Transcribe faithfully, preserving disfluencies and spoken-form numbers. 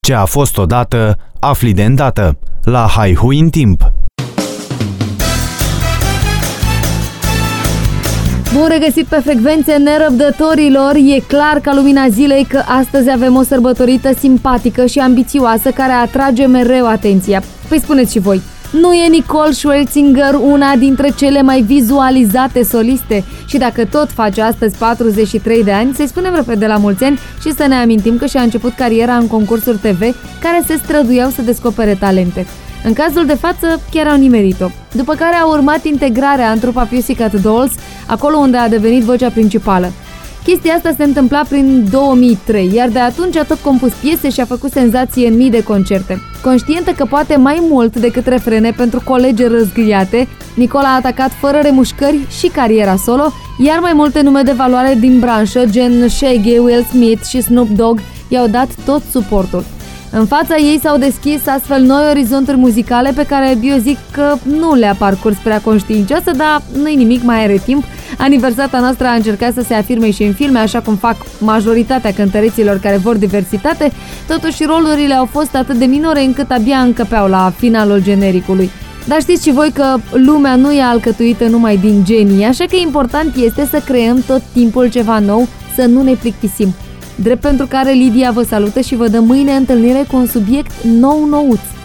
Ce a fost odată, afli de îndată. La Haihui în timp. Bun regăsit pe frecvențe nerăbdătorilor! E clar ca lumina zilei că astăzi avem o sărbătorită simpatică și ambițioasă care atrage mereu atenția. Păi spuneți și voi, nu e Nicole Scherzinger una dintre cele mai vizualizate soliste? Și dacă tot face astăzi patruzeci și trei de ani, să-i spunem repede la mulți ani și să ne amintim că și-a început cariera în concursuri T V care se străduiau să descopere talente. În cazul de față, chiar au nimerit-o. După care a urmat integrarea în trupa Pussycat Dolls, acolo unde a devenit vocea principală. Chestia asta se întâmpla prin două mii trei, iar de atunci a tot compus piese și a făcut senzație în mii de concerte. Conștientă că poate mai mult decât refrene pentru colege răzgâiate, Nicole a atacat fără remușcări și cariera solo, iar mai multe nume de valoare din branșă, gen Shaggy, Will Smith și Snoop Dogg, i-au dat tot suportul. În fața ei s-au deschis astfel noi orizonturi muzicale pe care eu zic că nu le-a parcurs prea conștiincioasă, dar nu-i nimic, mai are timp. Aniversata noastră a încercat să se afirme și în filme, așa cum fac majoritatea cântăreților care vor diversitate, totuși rolurile au fost atât de minore încât abia încăpeau la finalul genericului. Dar știți și voi că lumea nu e alcătuită numai din genii, așa că important este să creăm tot timpul ceva nou, să nu ne plictisim. Drept pentru care Lidia vă salută și vă dă mâine întâlnire cu un subiect nou-nouț.